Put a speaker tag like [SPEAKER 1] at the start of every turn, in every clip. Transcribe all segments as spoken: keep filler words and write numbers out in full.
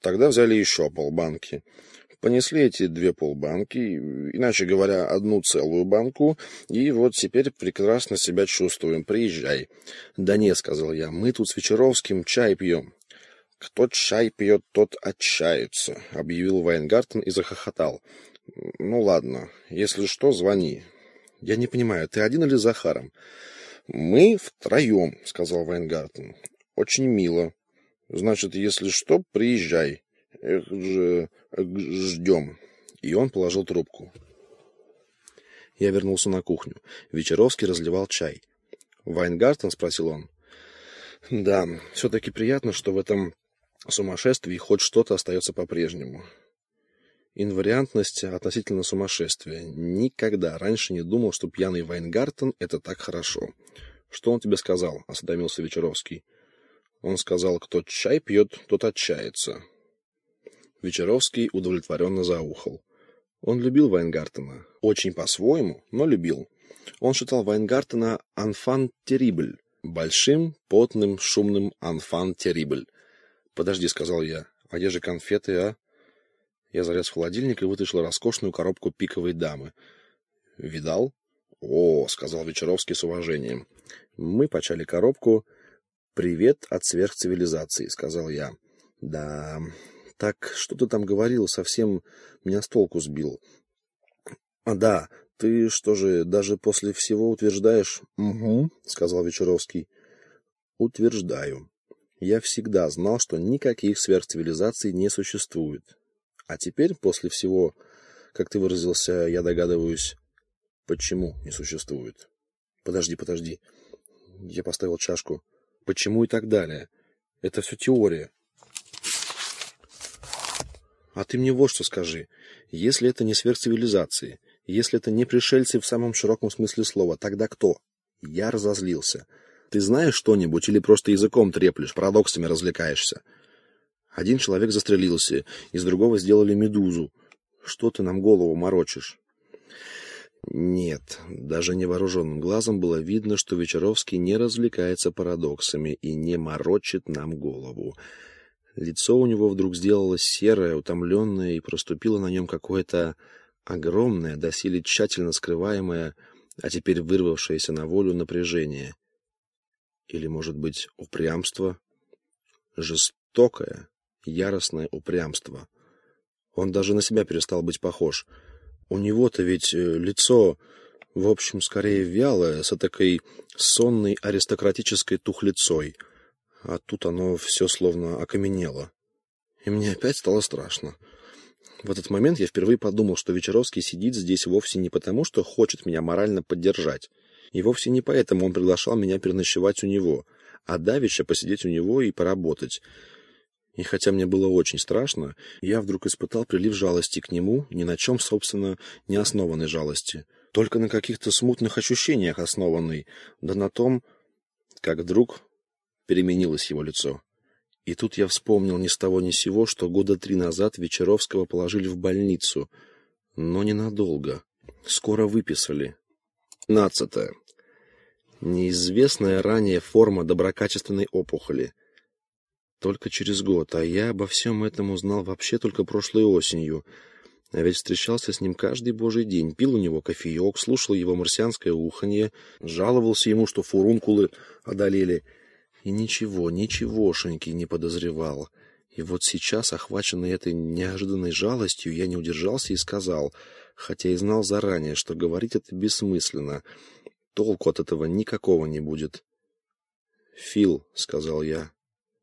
[SPEAKER 1] Тогда взяли еще полбанки. Понесли эти две полбанки, иначе говоря, одну целую банку, и вот теперь прекрасно себя чувствуем. Приезжай. Да не, сказал я, мы тут с Вечеровским чай пьем. Кто чай пьет, тот отчается, объявил Вайнгартен и захохотал. Ну ладно, если что, звони. Я не понимаю, ты один или с Захаром? Мы втроем, сказал Вайнгартен. Очень мило. Значит, если что, приезжай. Эх же, ждем. И он положил трубку. Я вернулся на кухню. Вечеровский разливал чай. Вайнгартен, спросил он. Да, все-таки приятно, что в этом сумасшествии хоть что-то остается по-прежнему. Инвариантность относительно сумасшествия. Никогда раньше не думал, что пьяный Вайнгартен — это так хорошо. Что он тебе сказал? — осведомился Вечеровский. Он сказал, кто чай пьет, тот отчается. Вечеровский удовлетворенно заухал. Он любил Вайнгартена. Очень по-своему, но любил. Он считал Вайнгартена «enfant terrible», большим, потным, шумным «enfant terrible». «Подожди», — сказал я, — «а где же конфеты, а?» Я залез в холодильник и вытащил роскошную коробку пиковой дамы. «Видал?» «О», — сказал Вечеровский с уважением. Мы почали коробку. «Привет от сверхцивилизации», — сказал я. «Да, так, что ты там говорил, совсем меня с толку сбил». «А, да, ты что же, даже после всего утверждаешь?» «Угу», — сказал Вечеровский. «Утверждаю. Я всегда знал, что никаких сверхцивилизаций не существует. А теперь, после всего, как ты выразился, я догадываюсь, почему не существует». «Подожди, подожди». Я поставил чашку. «Почему и так далее? Это все теория». «А ты мне вот что скажи. Если это не сверхцивилизации, если это не пришельцы в самом широком смысле слова, тогда кто?» Я разозлился. «Ты знаешь что-нибудь или просто языком треплешь, парадоксами развлекаешься? Один человек застрелился, из другого сделали медузу. Что ты нам голову морочишь?» Нет, даже невооруженным глазом было видно, что Вечеровский не развлекается парадоксами и не морочит нам голову. Лицо у него вдруг сделалось серое, утомленное, и проступило на нем какое-то огромное, доселе тщательно скрываемое, а теперь вырвавшееся на волю напряжение. Или, может быть, упрямство? Жестокое, яростное упрямство. Он даже на себя перестал быть похож. У него-то ведь лицо, в общем, скорее вялое, с этакой сонной аристократической тухлицой. А тут оно все словно окаменело. И мне опять стало страшно. В этот момент я впервые подумал, что Вечеровский сидит здесь вовсе не потому, что хочет меня морально поддержать. И вовсе не поэтому он приглашал меня переночевать у него, а давеча посидеть у него и поработать. И хотя мне было очень страшно, я вдруг испытал прилив жалости к нему, ни на чем, собственно, не основанной жалости, только на каких-то смутных ощущениях основанной, да на том, как вдруг переменилось его лицо. И тут я вспомнил ни с того ни с сего, что года три назад Вечеровского положили в больницу, но ненадолго. Скоро выписали. Пятнадцатое. Неизвестная ранее форма доброкачественной опухоли. Только через год, а я обо всем этом узнал вообще только прошлой осенью. А ведь встречался с ним каждый божий день, пил у него кофеек, слушал его марсианское уханье, жаловался ему, что фурункулы одолели. И ничего, ничегошеньки не подозревал. И вот сейчас, охваченный этой неожиданной жалостью, я не удержался и сказал, хотя и знал заранее, что говорить это бессмысленно. Толку от этого никакого не будет. «Фил», — сказал я.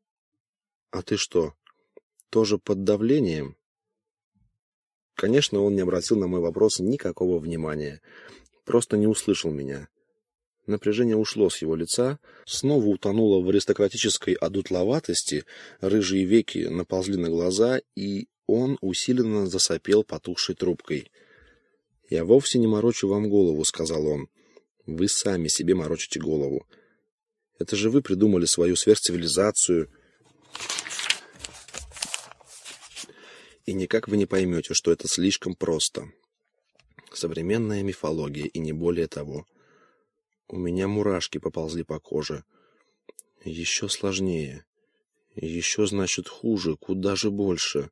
[SPEAKER 1] «А ты что, тоже под давлением?» Конечно, он не обратил на мой вопрос никакого внимания. Просто не услышал меня. Напряжение ушло с его лица, снова утонуло в аристократической одутловатости, рыжие веки наползли на глаза, и он усиленно засопел потухшей трубкой. «Я вовсе не морочу вам голову», — сказал он. «Вы сами себе морочите голову. Это же вы придумали свою сверхцивилизацию. И никак вы не поймете, что это слишком просто. Современная мифология, и не более того. У меня мурашки поползли по коже. Еще сложнее. Еще, значит, хуже, куда же больше.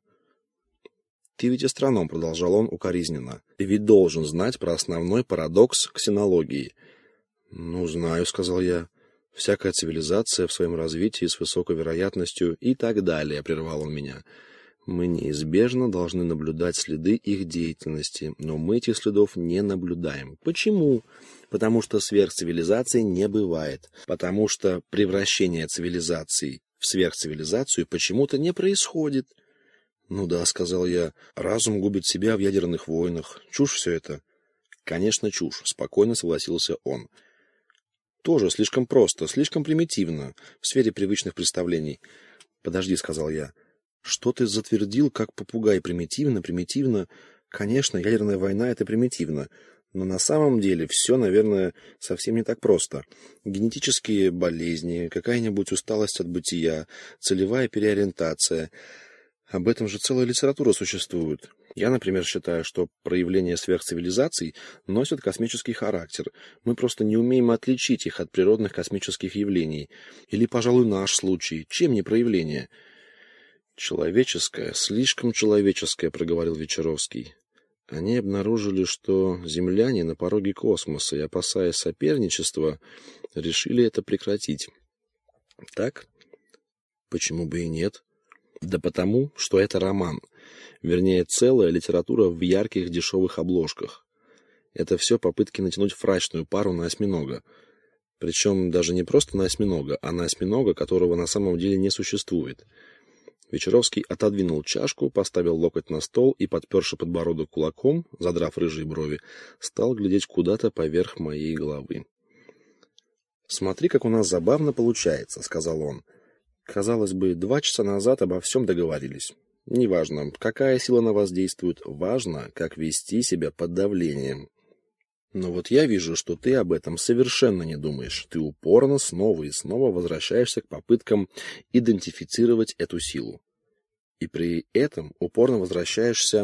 [SPEAKER 1] Ты ведь астроном, продолжал он укоризненно. Ты ведь должен знать про основной парадокс ксенологии. Ну, знаю, сказал я. Всякая цивилизация в своем развитии с высокой вероятностью и так далее, прервал он меня. Мы неизбежно должны наблюдать следы их деятельности, но мы этих следов не наблюдаем. Почему? Потому что сверхцивилизации не бывает. Потому что превращение цивилизации в сверхцивилизацию почему-то не происходит. Ну да, сказал я, разум губит себя в ядерных войнах. Чушь все это. Конечно, чушь, спокойно согласился он. Тоже слишком просто, слишком примитивно, в сфере привычных представлений. Подожди, сказал я. Что ты затвердил, как попугай? Примитивно, примитивно. Конечно, ядерная война — это примитивно. Но на самом деле все, наверное, совсем не так просто. Генетические болезни, какая-нибудь усталость от бытия, целевая переориентация. Об этом же целая литература существует. Я, например, считаю, что проявления сверхцивилизаций носят космический характер. Мы просто не умеем отличить их от природных космических явлений. Или, пожалуй, наш случай. Чем не проявление? Человеческое, слишком человеческое, проговорил Вечеровский. Они обнаружили, что земляне на пороге космоса и, опасаясь соперничества, решили это прекратить. Так? Почему бы и нет? Да потому, что это роман. Вернее, целая литература в ярких дешевых обложках. Это все попытки натянуть фрачную пару на осьминога. Причем даже не просто на осьминога, а на осьминога, которого на самом деле не существует. Вечеровский отодвинул чашку, поставил локоть на стол и, подперши подбородок кулаком, задрав рыжие брови, стал глядеть куда-то поверх моей головы. «Смотри, как у нас забавно получается», — сказал он. «Казалось бы, два часа назад обо всем договорились. Неважно, какая сила на вас действует, важно, как вести себя под давлением. Но вот я вижу, что ты об этом совершенно не думаешь. Ты упорно снова и снова возвращаешься к попыткам идентифицировать эту силу. И при этом упорно возвращаешься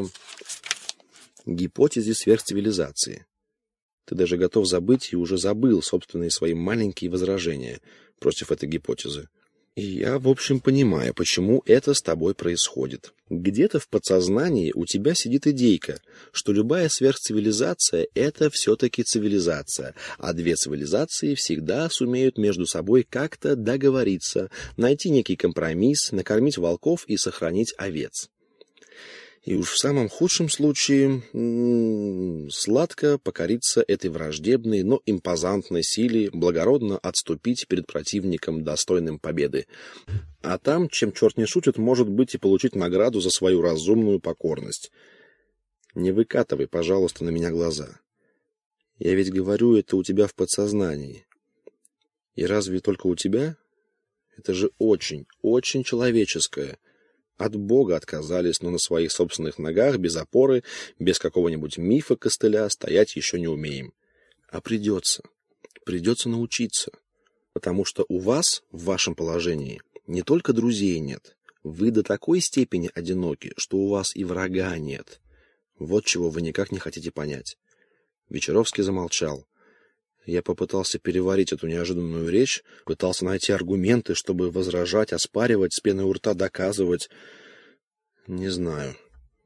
[SPEAKER 1] к гипотезе сверхцивилизации. Ты даже готов забыть и уже забыл собственные свои маленькие возражения против этой гипотезы. И я, в общем, понимаю, почему это с тобой происходит. Где-то в подсознании у тебя сидит идейка, что любая сверхцивилизация — это все-таки цивилизация, а две цивилизации всегда сумеют между собой как-то договориться, найти некий компромисс, накормить волков и сохранить овец. И уж в самом худшем случае м-м, сладко покориться этой враждебной, но импозантной силе, благородно отступить перед противником, достойным победы. А там, чем черт не шутит, может быть и получить награду за свою разумную покорность. Не выкатывай, пожалуйста, на меня глаза. Я ведь говорю, это у тебя в подсознании. И разве только у тебя? Это же очень, очень человеческое. От Бога отказались, но на своих собственных ногах, без опоры, без какого-нибудь мифа костыля стоять еще не умеем. А придется. Придется научиться. Потому что у вас, в вашем положении, не только друзей нет. Вы до такой степени одиноки, что у вас и врага нет. Вот чего вы никак не хотите понять. Вечеровский замолчал. Я попытался переварить эту неожиданную речь, пытался найти аргументы, чтобы возражать, оспаривать, с пеной у рта доказывать. Не знаю.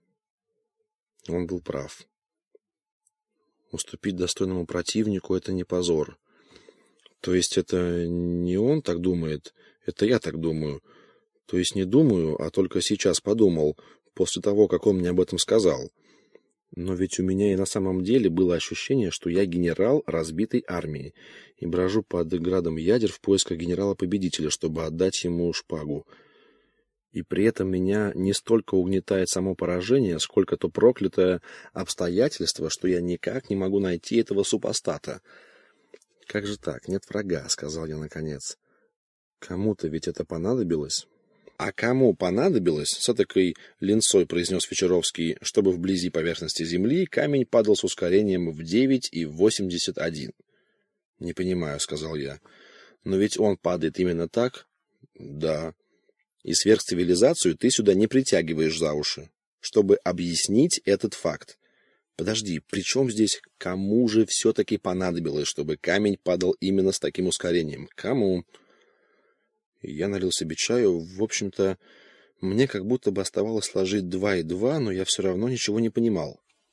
[SPEAKER 1] Он был прав. Уступить достойному противнику — это не позор. То есть это не он так думает, это я так думаю. То есть не думаю, а только сейчас подумал, после того, как он мне об этом сказал. Но ведь у меня и на самом деле было ощущение, что я генерал разбитой армии и брожу под градом ядер в поисках генерала-победителя, чтобы отдать ему шпагу. И при этом меня не столько угнетает само поражение, сколько то проклятое обстоятельство, что я никак не могу найти этого супостата. «Как же так? Нет врага», — сказал я наконец. «Кому-то ведь это понадобилось». «А кому понадобилось, с этакой линцой произнес Вечеровский, чтобы вблизи поверхности Земли камень падал с ускорением в девять и восемьдесят один?» «Не понимаю», — сказал я. «Но ведь он падает именно так?» «Да. И сверхцивилизацию ты сюда не притягиваешь за уши, чтобы объяснить этот факт. Подожди, при чем здесь кому же все-таки понадобилось, чтобы камень падал именно с таким ускорением? Кому?» Я налил себе чаю. В общем-то, мне как будто бы оставалось сложить два и два, но я все равно ничего не понимал.